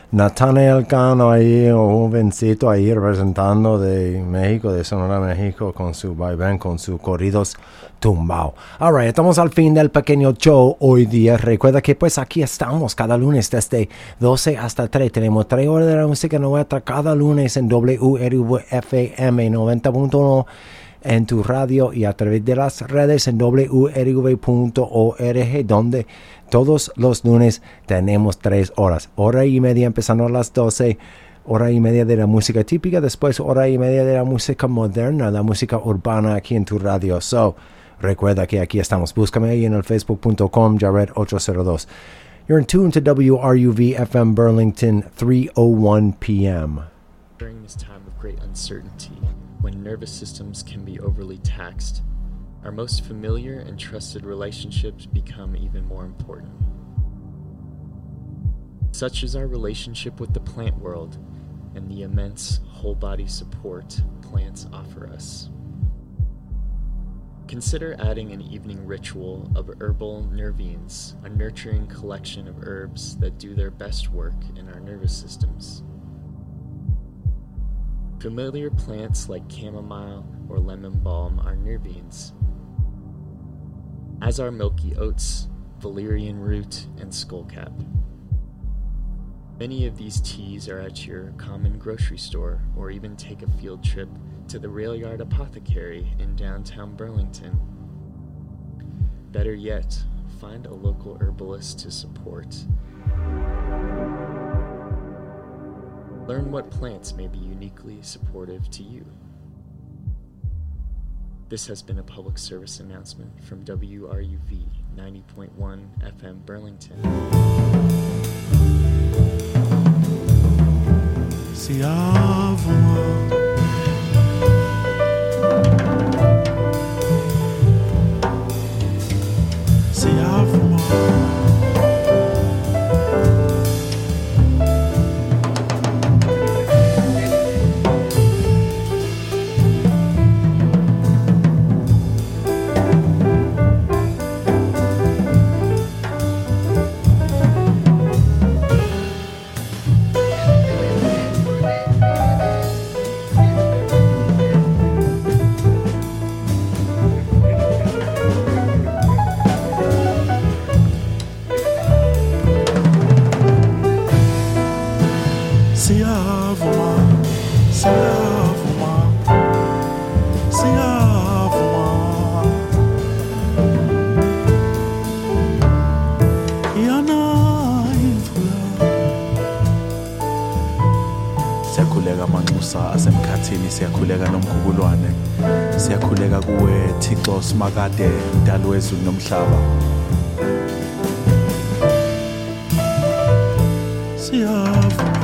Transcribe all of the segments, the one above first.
Nathaniel Cano ahí, un jovencito ahí representando de México, de Sonora, México, con su vaivén, con sus corridos tumbao. Alright, estamos al fin del pequeño show hoy día. Recuerda que pues aquí estamos cada lunes desde 12 hasta 3. Tenemos 3 horas de la música nuestra cada lunes en WRV-FM 90.1 en tu radio y a través de las redes en wrv.org, donde todos los lunes tenemos 3 horas. Hora y media empezando a las 12, hora y media de la música típica, después hora y media de la música moderna, la música urbana aquí en tu radio. So, recuerda que aquí estamos. Búscame ahí en el facebook.com, Jared802. You're in tune to WRUV-FM Burlington, 3:01 p.m. During this time of great uncertainty, when nervous systems can be overly taxed, our most familiar and trusted relationships become even more important. Such is our relationship with the plant world and the immense whole-body support plants offer us. Consider adding an evening ritual of herbal nervines, a nurturing collection of herbs that do their best work in our nervous systems. Familiar plants like chamomile or lemon balm are nervines, as are milky oats, valerian root, and skullcap. Many of these teas are at your common grocery store, or even take a field trip to the Rail Yard Apothecary in downtown Burlington. Better yet, find a local herbalist to support. Learn what plants may be uniquely supportive to you. This has been a public service announcement from WRUV 90.1 FM Burlington. Se avoa se avoa siyakhuleka nomkhubulwane siyakhuleka kuwe Thixo simakade mdali wezulu nomhlaba siyavuma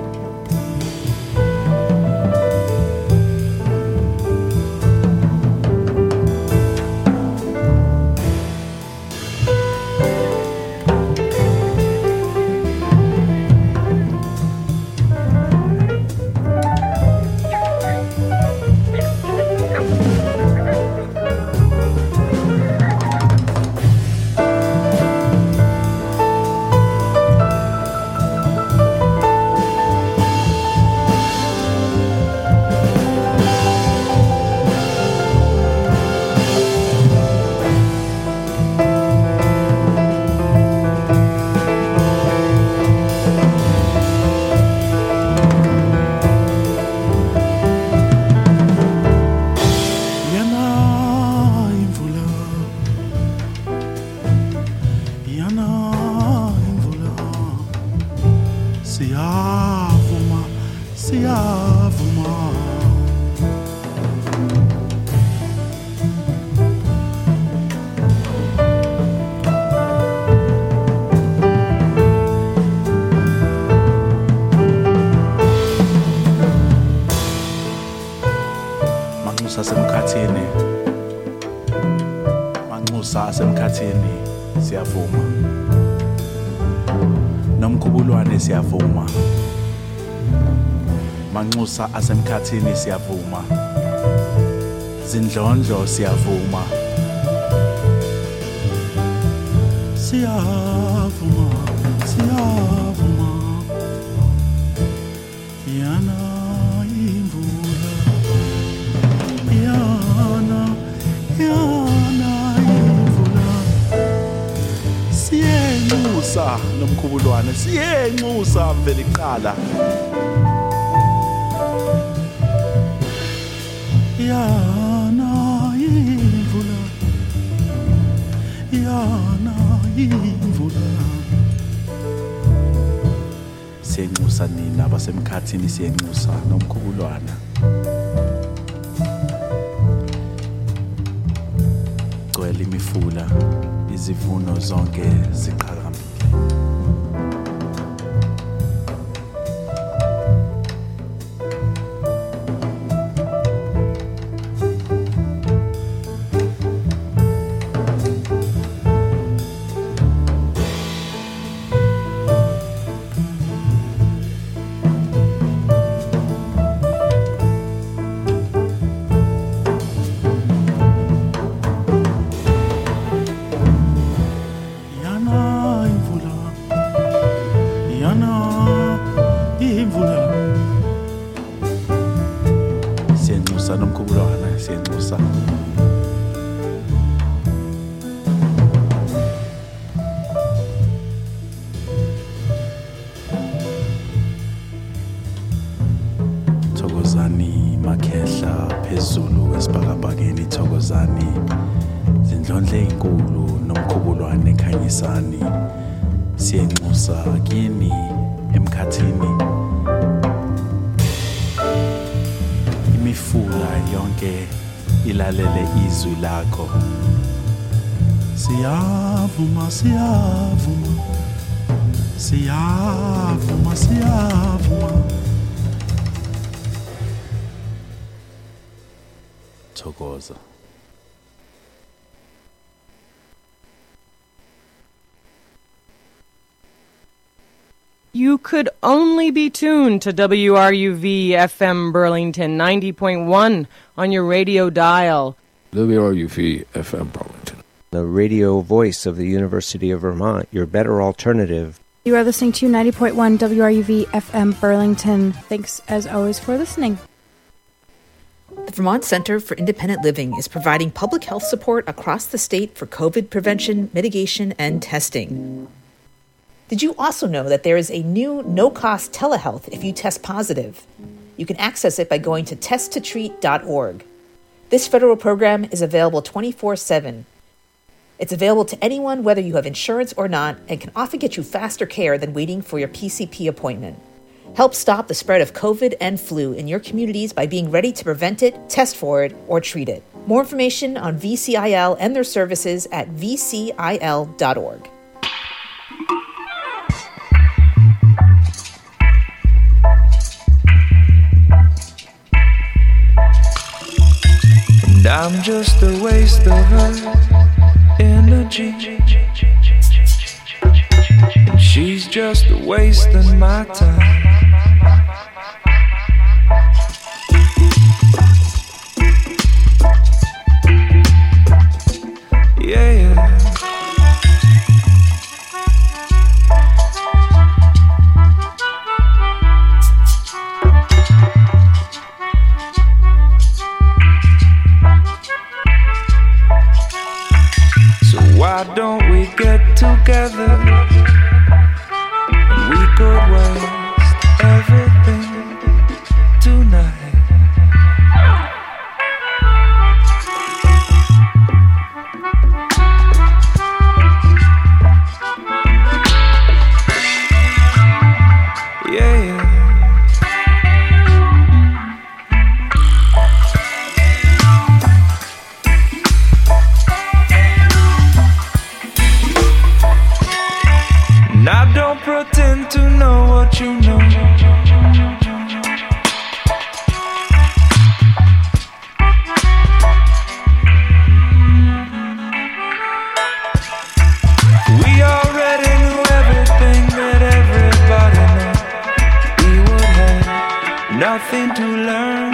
sasemkhathini siyavuma nomkhubulwane siyavuma manxusa asemkhathini siyavuma zindlondlo siyavuma siyavuma siyavuma nomkhubulwane siyenxusa mvela iqala yana imvula yana imvula siyenxusa nina basemkhathini siyenxusa nomkhubulwana gcwele imifula izivuno zonke ziqhakambile Thokozani makhehla phezulu esibhakabhakeni thokozani zindlondle inkulu nomkhubulwane ekhanyisani siyenxusa kini emkhathini imifula yonke ilalele izwi lakho siyavuma siyavuma siyavuma siyavuma thokoza You could only be tuned to WRUV FM Burlington 90.1 on your radio dial. WRUV FM Burlington. The radio voice of the University of Vermont, your better alternative. You are listening to 90.1 WRUV FM Burlington. Thanks, as always, for listening. The Vermont Center for Independent Living is providing public health support across the state for COVID prevention, mitigation, and testing. Did you also know that there is a new no-cost telehealth if you test positive? You can access it by going to testtotreat.org. This federal program is available 24/7. It's available to anyone whether you have insurance or not and can often get you faster care than waiting for your PCP appointment. Help stop the spread of COVID and flu in your communities by being ready to prevent it, test for it, or treat it. More information on VCIL and their services at vcil.org. And I'm just a waste of her energy, and she's just a wasting my time. Yeah, yeah. Why don't we get together and we could waste everything tonight? Yeah, yeah. I don't pretend to know what you know. We already knew everything that everybody knew. We would have nothing to learn.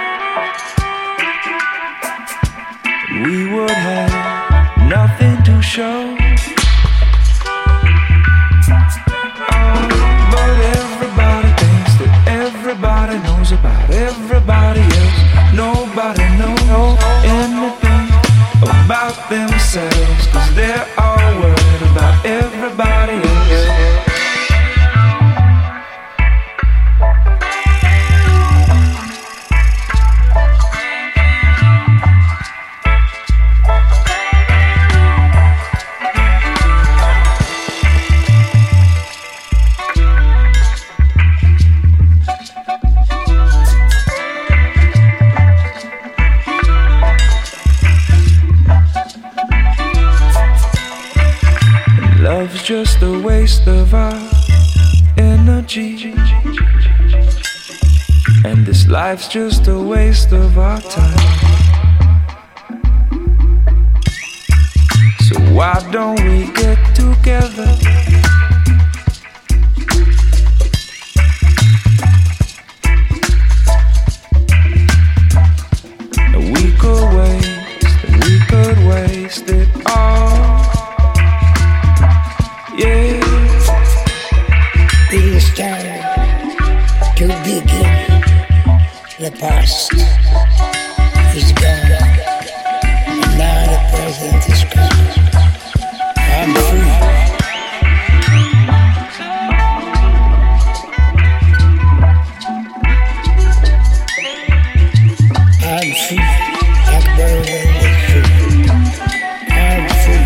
We would have nothing to show. Everybody knows about everybody else. Nobody knows anything about themselves, 'cause they're all worried about everybody else. just a waste of our energy. And this life's just a waste of our time. So why don't we get together? And we could waste it all. Yeah. It is time to begin. The past is gone, and now the present is coming. I'm free. I'm free, like Berlin is free. I'm free.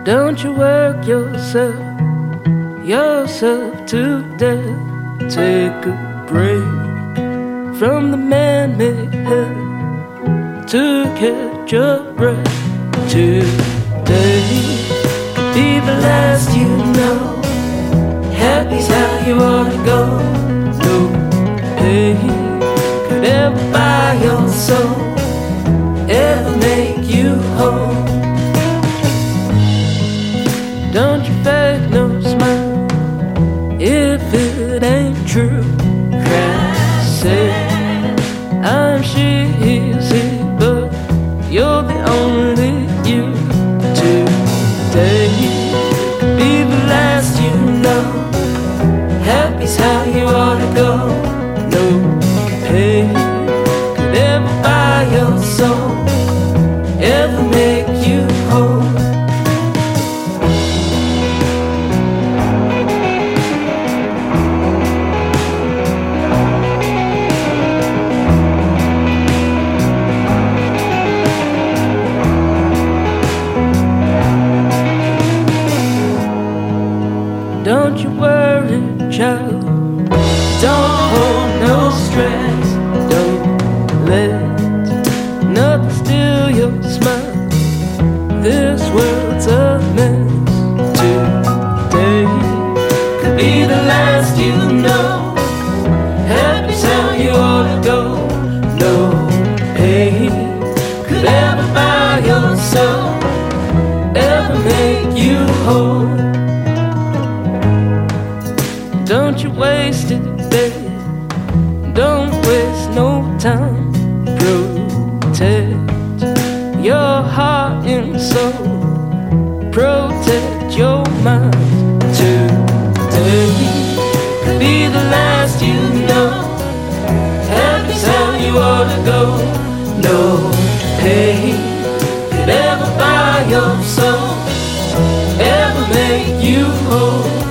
Don't you work yourself to death. Take a break from the man-made hell to catch your breath. Today could be the last you know. Happy's how you ought to go. No pain could ever buy your soul, ever make you whole. Don't you fake no smile if it ain't true. Cry, say I'm cheesy, but you're the only you. Today could be the last you know. Happy's how you ought to go. No pain could ever buy your soul, ever make you whole. Don't you worry, child. Don't hold no stress. Don't let nothing steal your smile. This world's a mess. Today could be the last you know. Happy's how you ought to go. No pain could ever buy your soul, ever make you whole. Don't you waste it, babe. Don't waste no time. Protect your heart and soul. Protect your mind. Today could be the last you know. Happy's how you ought to go. No pain could ever buy your soul, ever make you whole.